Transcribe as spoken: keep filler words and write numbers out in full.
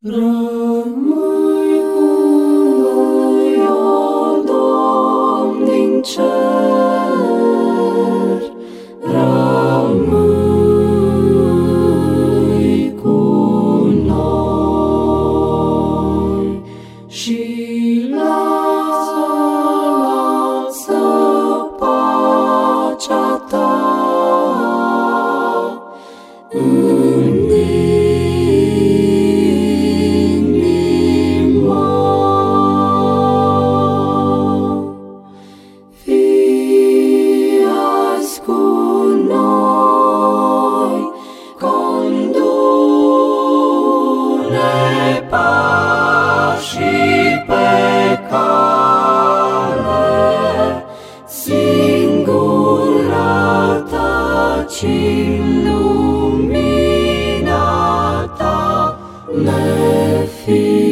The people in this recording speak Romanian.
Rămâi cu noi, o Domn din cer, rămâi cu noi și lasă, lasă pacea ta în inima. Fii azi cu noi, condu-ne pașii pe cale, singura tăcim lumina ta ne fi.